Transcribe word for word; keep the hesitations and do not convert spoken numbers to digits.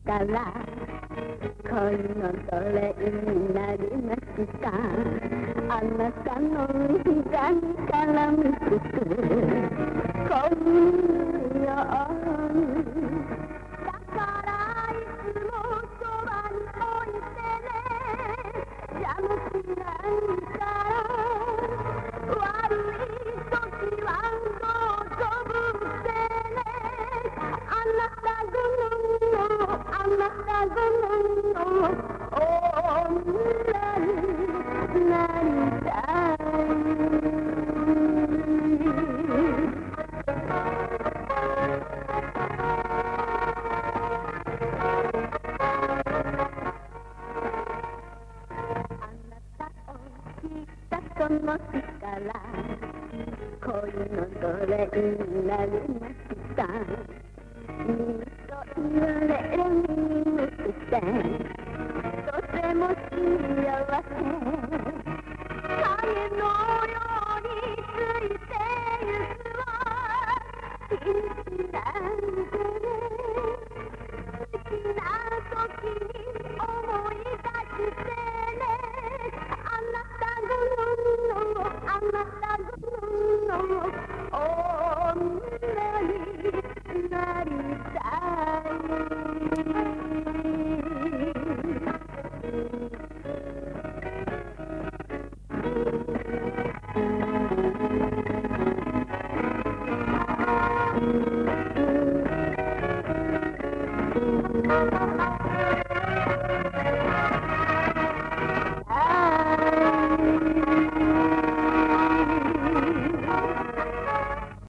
から恋の奴隷になりました。あなたの膝に絡みつく恋のように、だからいつもそばに置いてね、邪魔しないから悪い時はどうぞぶってね。あなた好みのあなた好みの女になりたい。あなたを知ったその日から恋の奴隷になりました。耳と言われる耳くてとても幸せ。